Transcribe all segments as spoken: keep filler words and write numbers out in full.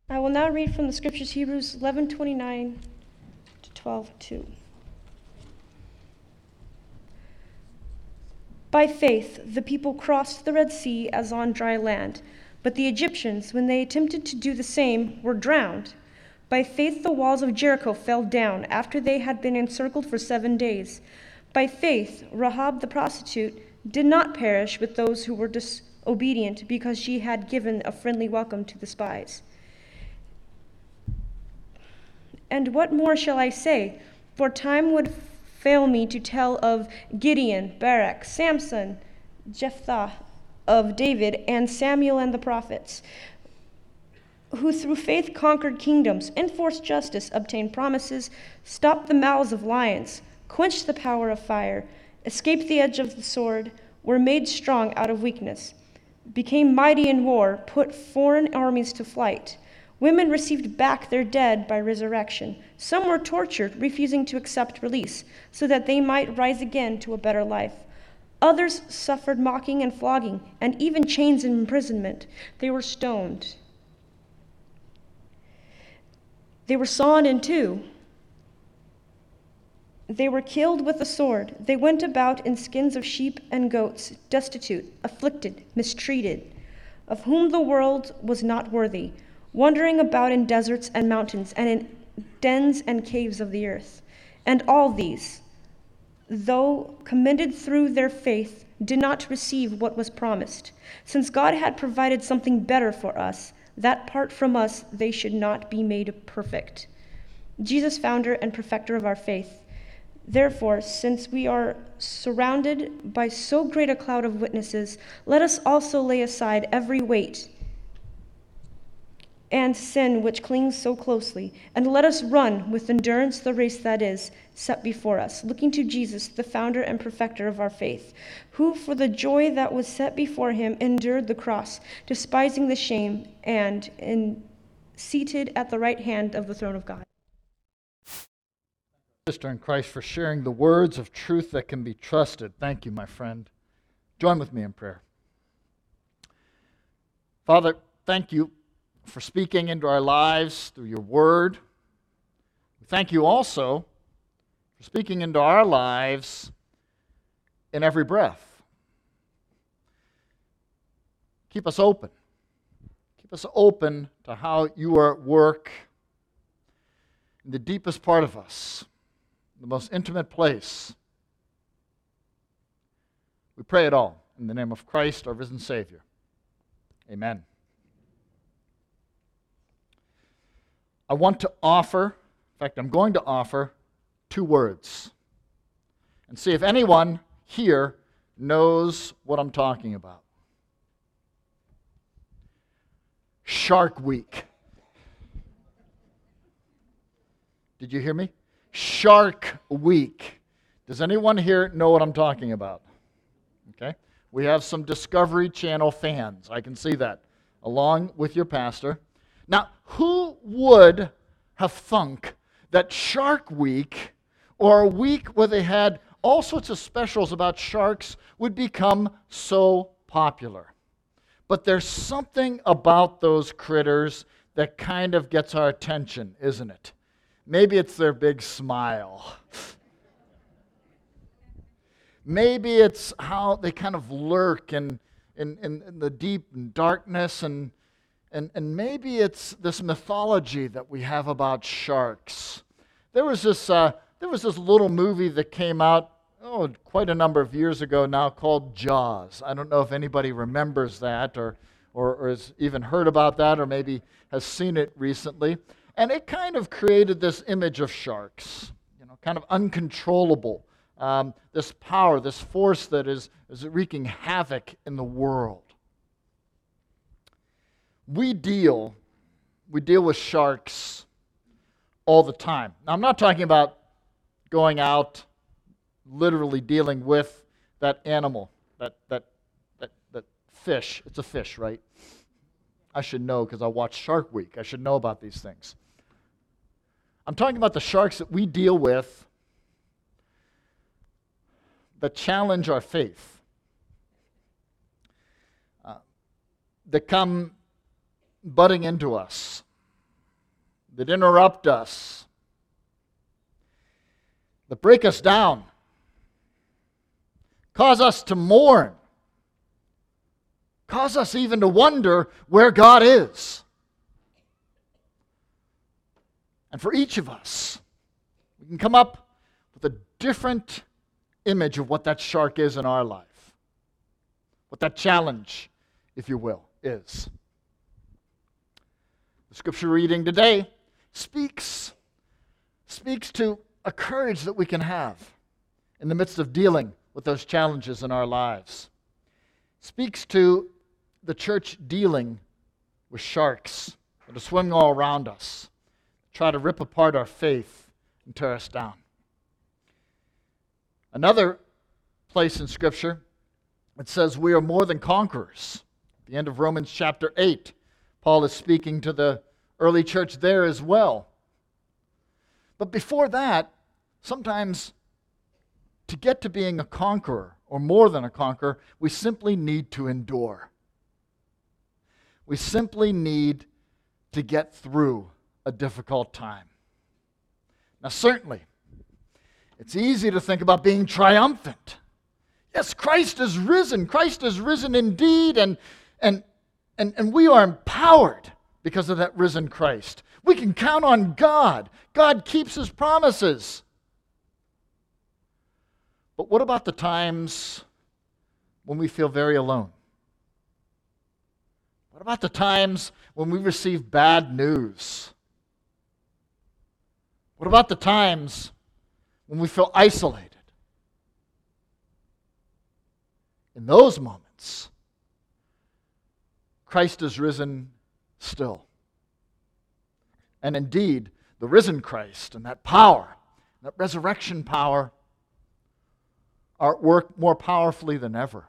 I will now read from the scriptures, Hebrews eleven twenty-nine to twelve two. By faith, the people crossed the Red Sea as on dry land, but the Egyptians, when they attempted to do the same, were drowned. By faith, the walls of Jericho fell down after they had been encircled for seven days. By faith, Rahab the prostitute did not perish with those who were disobedient because she had given a friendly welcome to the spies. And what more shall I say? For time would fail me to tell of Gideon, Barak, Samson, Jephthah, of David, and Samuel and the prophets, who through faith conquered kingdoms, enforced justice, obtained promises, stopped the mouths of lions, quenched the power of fire, escaped the edge of the sword, were made strong out of weakness, became mighty in war, put foreign armies to flight. Women received back their dead by resurrection. Some were tortured, refusing to accept release, so that they might rise again to a better life. Others suffered mocking and flogging, and even chains and imprisonment. They were stoned. They were sawn in two. They were killed with the sword. They went about in skins of sheep and goats, destitute, afflicted, mistreated, of whom the world was not worthy, wandering about in deserts and mountains and in dens and caves of the earth. And all these, though commended through their faith, did not receive what was promised, since God had provided something better for us, that apart from us they should not be made perfect. Jesus, founder and perfecter of our faith. Therefore, since we are surrounded by so great a cloud of witnesses, let us also lay aside every weight and sin which clings so closely, and let us run with endurance the race that is set before us, looking to Jesus, the founder and perfecter of our faith, who for the joy that was set before him endured the cross, despising the shame, and in, seated at the right hand of the throne of God. Sister in Christ, for sharing the words of truth that can be trusted. Thank you, my friend. Join with me in prayer. Father, thank you for speaking into our lives through your word. Thank you also for speaking into our lives in every breath. Keep us open. Keep us open to how you are at work in the deepest part of us, the most intimate place. We pray it all in the name of Christ, our risen Savior. Amen. I want to offer, in fact, I'm going to offer two words and see if anyone here knows what I'm talking about. Shark Week. Did you hear me? Shark Week. Does anyone here know what I'm talking about? Okay. We have some Discovery Channel fans. I can see that, along with your pastor. Now, who would have thunk that Shark Week, or a week where they had all sorts of specials about sharks, would become so popular? But there's something about those critters that kind of gets our attention, isn't it? Maybe it's their big smile. Maybe it's how they kind of lurk in, in, in, in the deep darkness, and, and, and maybe it's this mythology that we have about sharks. There was this uh, there was this little movie that came out, oh, quite a number of years ago now, called Jaws. I don't know if anybody remembers that or, or, or has even heard about that, or maybe has seen it recently. And it kind of created this image of sharks, you know, kind of uncontrollable. Um, this power, this force that is, is wreaking havoc in the world. We deal, we deal with sharks all the time. Now, I'm not talking about going out, literally dealing with that animal, that that that that fish. It's a fish, right? I should know because I watch Shark Week. I should know about these things. I'm talking about the sharks that we deal with that challenge our faith, uh, that come butting into us, that interrupt us, that break us down, cause us to mourn, cause us even to wonder where God is. And for each of us, we can come up with a different image of what that shark is in our life, what that challenge, if you will, is. The scripture reading today speaks, speaks to a courage that we can have in the midst of dealing with those challenges in our lives. Speaks to the church dealing with sharks that are swimming all around us, try to rip apart our faith and tear us down. Another place in Scripture, it says we are more than conquerors. At the end of Romans chapter eight, Paul is speaking to the early church there as well. But before that, sometimes to get to being a conqueror, or more than a conqueror, we simply need to endure. We simply need to get through a difficult time. Now, certainly, it's easy to think about being triumphant. Yes, Christ is risen. Christ is risen indeed, and, and, and, and we are empowered because of that risen Christ. We can count on God. God keeps His promises. But what about the times when we feel very alone? What about the times when we receive bad news? What about the times when we feel isolated? In those moments, Christ is risen still. And indeed, the risen Christ and that power, that resurrection power, are at work more powerfully than ever.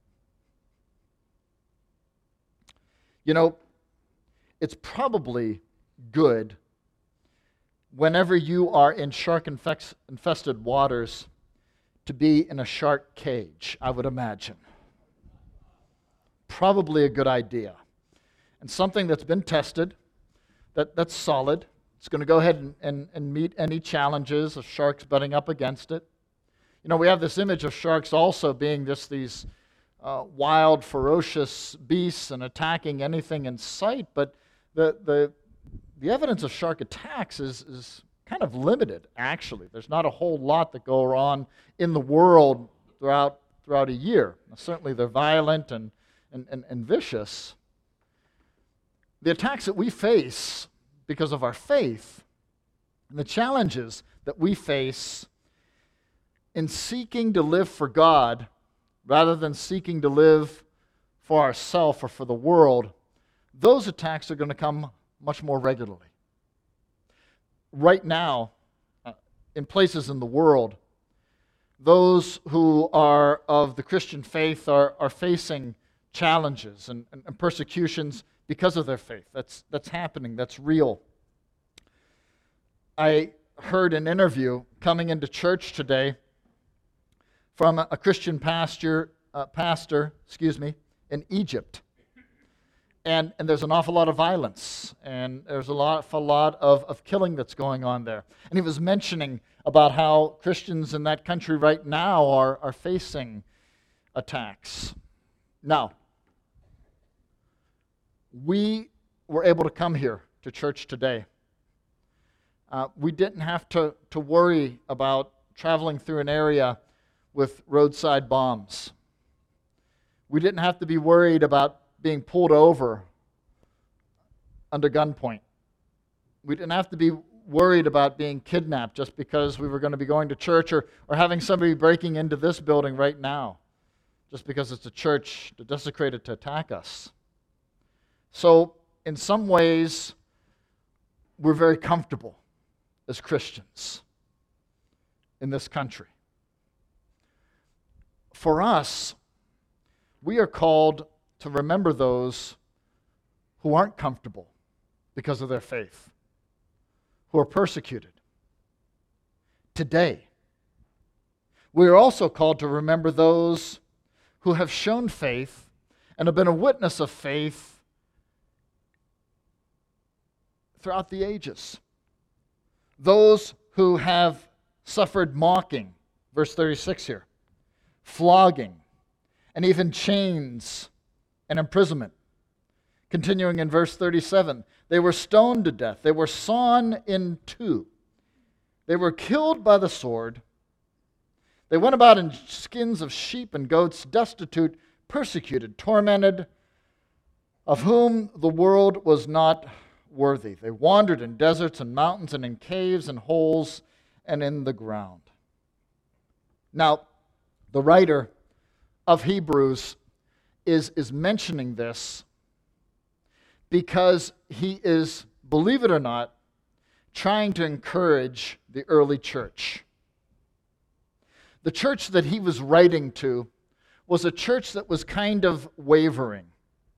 You know, it's probably good whenever you are in shark-infested waters to be in a shark cage, I would imagine. Probably a good idea. And something that's been tested, that, that's solid. It's going to go ahead and, and, and meet any challenges of sharks butting up against it. You know, we have this image of sharks also being just these uh, wild, ferocious beasts and attacking anything in sight, but the the The evidence of shark attacks is, is kind of limited, actually. There's not a whole lot that go on in the world throughout throughout a year. Now, certainly they're violent and, and, and, and vicious. The attacks that we face because of our faith and the challenges that we face in seeking to live for God rather than seeking to live for ourselves or for the world, those attacks are going to come much more regularly. Right now, uh, in places in the world, those who are of the Christian faith are, are facing challenges and, and, and persecutions because of their faith. That's, that's happening. That's real. I heard an interview coming into church today from a, a Christian pastor, uh, pastor, excuse me, in Egypt. And, and there's an awful lot of violence, and there's a lot, a lot of, of killing that's going on there. And he was mentioning about how Christians in that country right now are, are facing attacks. Now, we were able to come here to church today. Uh, we didn't have to, to worry about traveling through an area with roadside bombs. We didn't have to be worried about being pulled over under gunpoint. We didn't have to be worried about being kidnapped just because we were going to be going to church, or, or having somebody breaking into this building right now just because it's a church to desecrate it to attack us. So, in some ways, we're very comfortable as Christians in this country. For us, we are called to remember those who aren't comfortable because of their faith, who are persecuted. Today, we are also called to remember those who have shown faith and have been a witness of faith throughout the ages, those who have suffered mocking, verse thirty-six here, flogging, and even chains and imprisonment. Continuing in verse thirty-seven, they were stoned to death. They were sawn in two. They were killed by the sword. They went about in skins of sheep and goats, destitute, persecuted, tormented, of whom the world was not worthy. They wandered in deserts and mountains and in caves and holes and in the ground. Now, the writer of Hebrews is, is mentioning this because he is, believe it or not, trying to encourage the early church. The church that he was writing to was a church that was kind of wavering.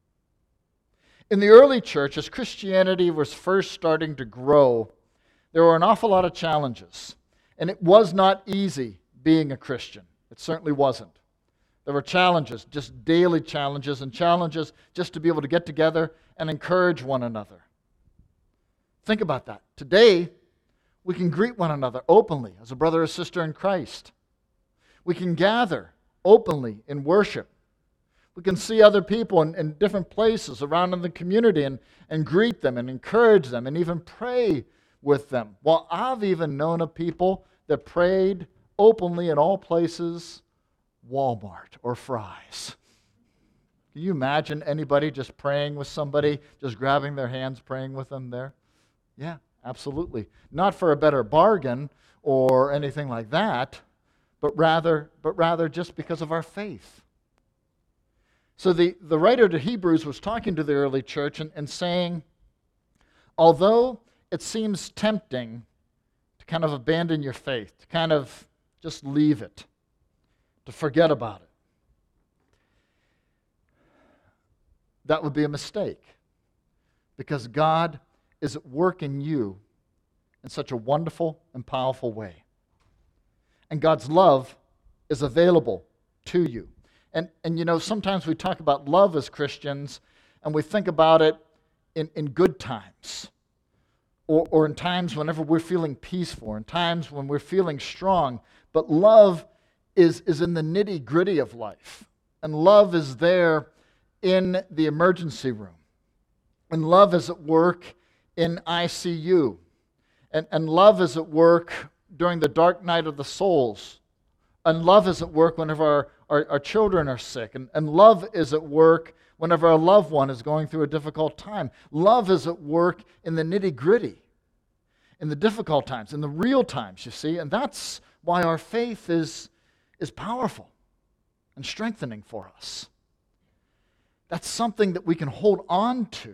In the early church, as Christianity was first starting to grow, there were an awful lot of challenges. And it was not easy being a Christian. It certainly wasn't. There were challenges, just daily challenges, and challenges just to be able to get together and encourage one another. Think about that. Today, we can greet one another openly as a brother or sister in Christ. We can gather openly in worship. We can see other people in, in different places around in the community and, and greet them and encourage them and even pray with them. Well, I've even known of people that prayed openly in all places, Walmart or Fry's. Can you imagine anybody just praying with somebody, just grabbing their hands, praying with them there? Yeah, absolutely. Not for a better bargain or anything like that, but rather, but rather just because of our faith. So the, the writer to Hebrews was talking to the early church and, and saying, although it seems tempting to kind of abandon your faith, to kind of just leave it, to forget about it, that would be a mistake, because God is at work in you in such a wonderful and powerful way. And God's love is available to you. And, and you know, sometimes we talk about love as Christians, and we think about it in, in good times, or, or in times whenever we're feeling peaceful, or in times when we're feeling strong. But love is, is in the nitty-gritty of life. And love is there in the emergency room. And love is at work in I C U. And, and love is at work during the dark night of the souls. And love is at work whenever our, our, our children are sick. And, and love is at work whenever a loved one is going through a difficult time. Love is at work in the nitty-gritty, in the difficult times, in the real times, you see. And that's why our faith is, is powerful and strengthening for us. That's something that we can hold on to.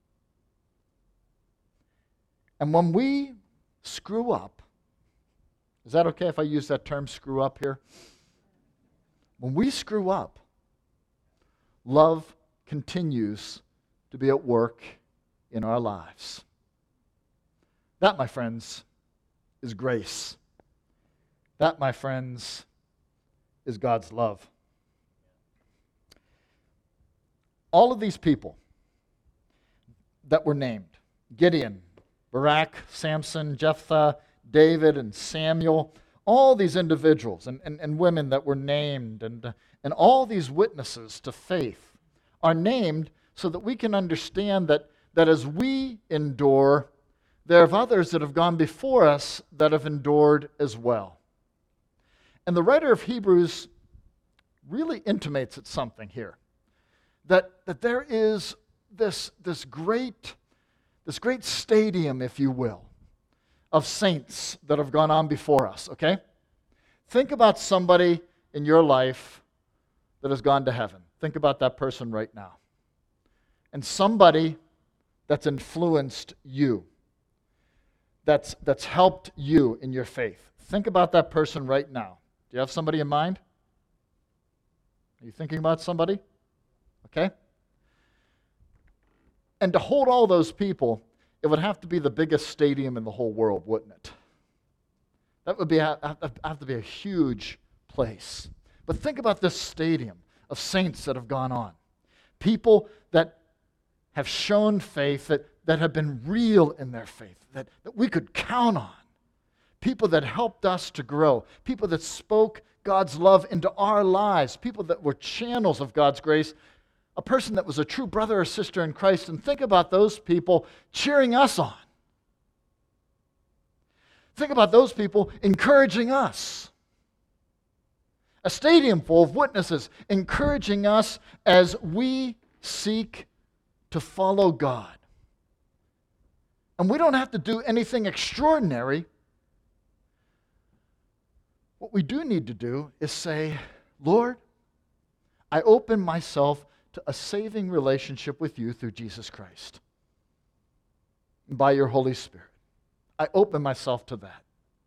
And when we screw up, is that okay if I use that term, screw up, here? When we screw up, love continues to be at work in our lives. That, my friends, is grace. That, my friends, is God's love. All of these people that were named, Gideon, Barak, Samson, Jephthah, David, and Samuel, all these individuals and, and, and women that were named, and, and all these witnesses to faith are named so that we can understand that, that as we endure, there are others that have gone before us that have endured as well. And the writer of Hebrews really intimates at something here, that, that there is this, this great, this great stadium, if you will, of saints that have gone on before us, okay? Think about somebody in your life that has gone to heaven. Think about that person right now. And somebody that's influenced you, that's, that's helped you in your faith. Think about that person right now. Do you have somebody in mind? Are you thinking about somebody? Okay? And to hold all those people, it would have to be the biggest stadium in the whole world, wouldn't it? That would be have, have to be a huge place. But think about this stadium of saints that have gone on. People that have shown faith, that, that have been real in their faith, that, that we could count on. people that helped us to grow, people that spoke God's love into our lives, people that were channels of God's grace, a person that was a true brother or sister in Christ. And think about those people cheering us on. Think about those people encouraging us. A stadium full of witnesses encouraging us as we seek to follow God. And we don't have to do anything extraordinary. What we do need to do is say, Lord, I open myself to a saving relationship with you through Jesus Christ. By your Holy Spirit. I open myself to that.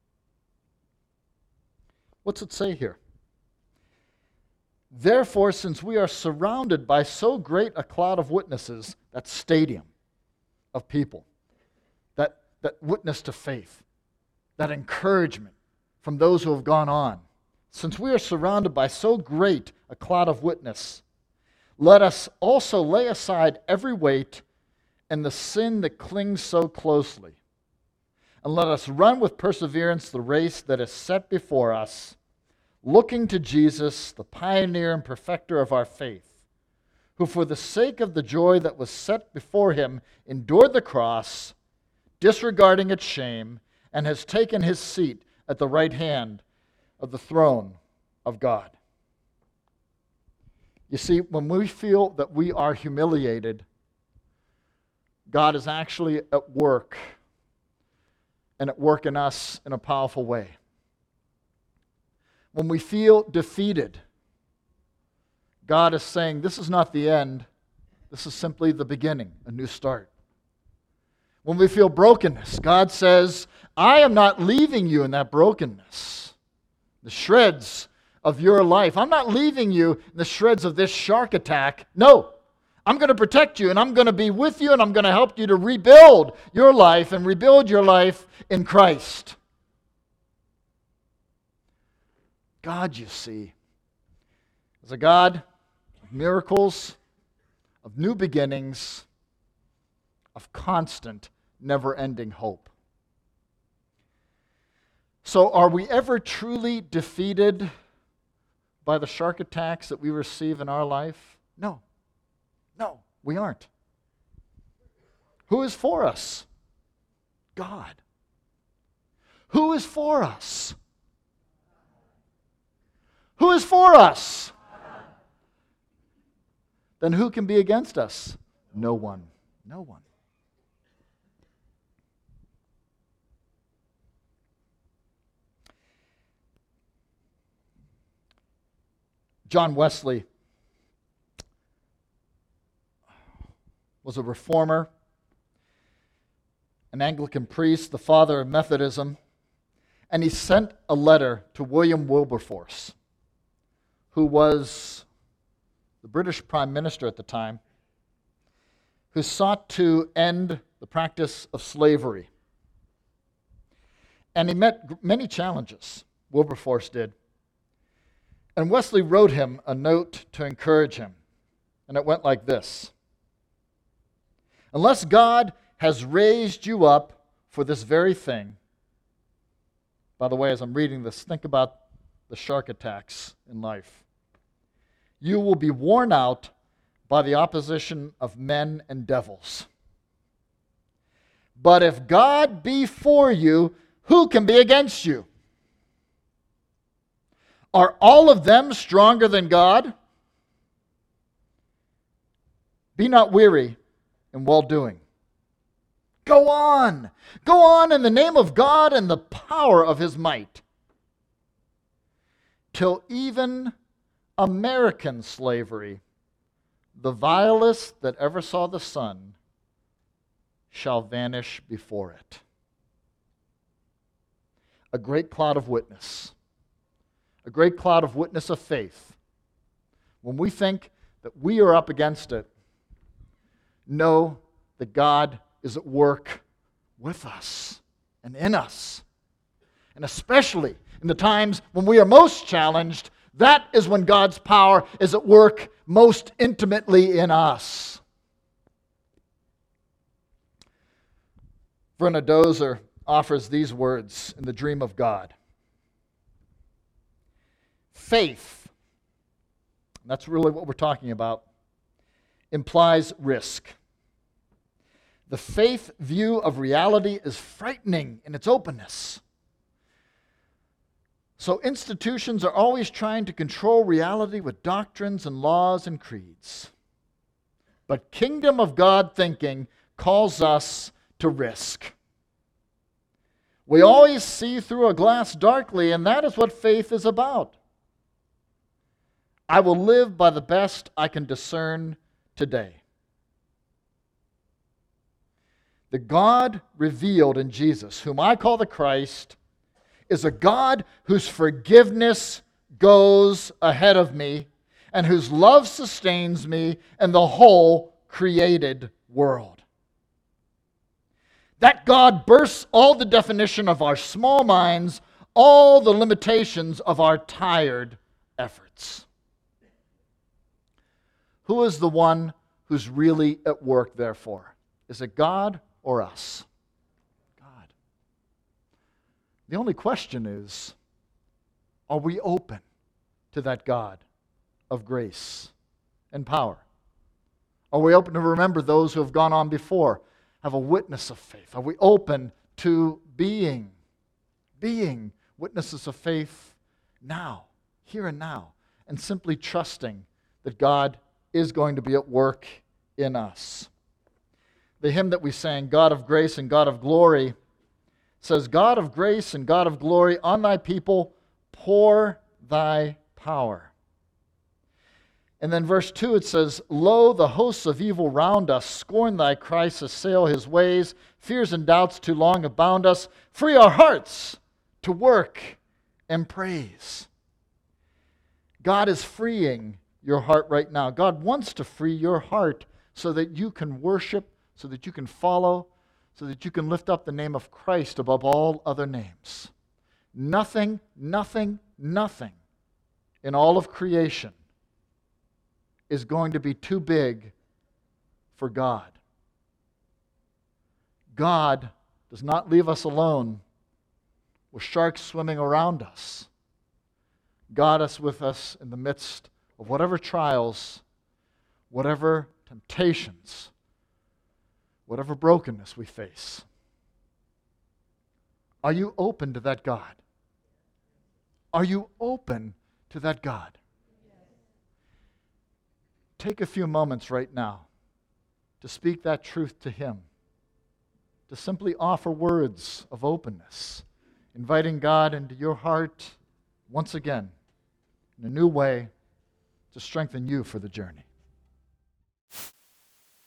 What's it say here? Therefore, since we are surrounded by so great a cloud of witnesses, that stadium of people, that, that witness to faith, that encouragement from those who have gone on, since we are surrounded by so great a cloud of witness, let us also lay aside every weight and the sin that clings so closely, and let us run with perseverance the race that is set before us, looking to Jesus, the pioneer and perfecter of our faith, who for the sake of the joy that was set before him endured the cross, disregarding its shame, and has taken his seat at the right hand of the throne of God. You see, when we feel that we are humiliated, God is actually at work, and at work in us in a powerful way. When we feel defeated, God is saying, this is not the end. This is simply the beginning, a new start. When we feel brokenness, God says, I am not leaving you in that brokenness, the shreds of your life. I'm not leaving you in the shreds of this shark attack. No, I'm going to protect you, and I'm going to be with you, and I'm going to help you to rebuild your life and rebuild your life in Christ. God, you see, is a God of miracles, of new beginnings, of constant, never-ending hope. So are we ever truly defeated by the shark attacks that we receive in our life? No. No, we aren't. Who is for us? God. Who is for us? Who is for us? Then who can be against us? No one. No one. John Wesley was a reformer, an Anglican priest, the father of Methodism, and he sent a letter to William Wilberforce, who was the British Prime Minister at the time, who sought to end the practice of slavery. And he met many challenges, Wilberforce did. And Wesley wrote him a note to encourage him, and it went like this. Unless God has raised you up for this very thing, by the way, as I'm reading this, think about the shark attacks in life. You will be worn out by the opposition of men and devils. But if God be for you, who can be against you? Are all of them stronger than God? Be not weary in well-doing. Go on. Go on in the name of God and the power of his might, till even American slavery, the vilest that ever saw the sun, shall vanish before it. A great cloud of witness. A great cloud of witness of faith. When we think that we are up against it, know that God is at work with us and in us. And especially in the times when we are most challenged, that is when God's power is at work most intimately in us. Verna Dozer offers these words in the dream of God. Faith, that's really what we're talking about, implies risk. The faith view of reality is frightening in its openness. So institutions are always trying to control reality with doctrines and laws and creeds. But kingdom of God thinking calls us to risk. We always see through a glass darkly, and that is what faith is about. I will live by the best I can discern today. The God revealed in Jesus, whom I call the Christ, is a God whose forgiveness goes ahead of me and whose love sustains me and the whole created world. That God bursts all the definition of our small minds, all the limitations of our tired efforts. Who is the one who's really at work, therefore? Is it God or us? God. The only question is, are we open to that God of grace and power? Are we open to remember those who have gone on before, have a witness of faith? Are we open to being, being witnesses of faith now, here and now, and simply trusting that God is going to be at work in us? The hymn that we sang, God of Grace and God of Glory, says, God of grace and God of glory, on thy people pour thy power. And then verse two, it says, lo, the hosts of evil round us scorn thy Christ, assail his ways. Fears and doubts too long have bound us. Free our hearts to work and praise. God is freeing your heart right now. God wants to free your heart so that you can worship, so that you can follow, so that you can lift up the name of Christ above all other names. Nothing, nothing, nothing in all of creation is going to be too big for God. God does not leave us alone with sharks swimming around us. God is with us in the midst of whatever trials, whatever temptations, whatever brokenness we face. Are you open to that God? Are you open to that God? Take a few moments right now to speak that truth to Him, to simply offer words of openness, inviting God into your heart once again in a new way to strengthen you for the journey.